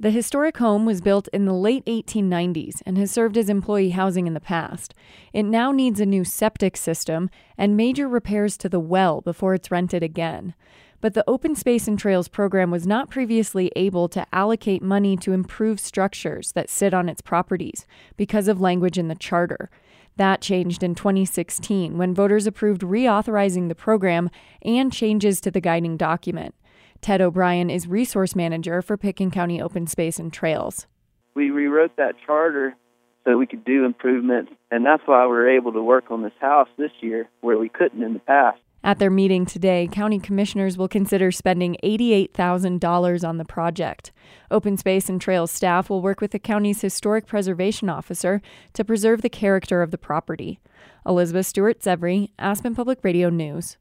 The historic home was built in the late 1890s and has served as employee housing in the past. It now needs a new septic system and major repairs to the well before it's rented again. But the Open Space and Trails program was not previously able to allocate money to improve structures that sit on its properties because of language in the charter. That changed in 2016 when voters approved reauthorizing the program and changes to the guiding document. Ted O'Brien is resource manager for Pitkin County Open Space and Trails. We rewrote that charter so we could do improvements, and that's why we were able to work on this house this year where we couldn't in the past. At their meeting today, county commissioners will consider spending $88,000 on the project. Open Space and Trails staff will work with the county's historic preservation officer to preserve the character of the property. Elizabeth Stewart-Zevry, Aspen Public Radio News.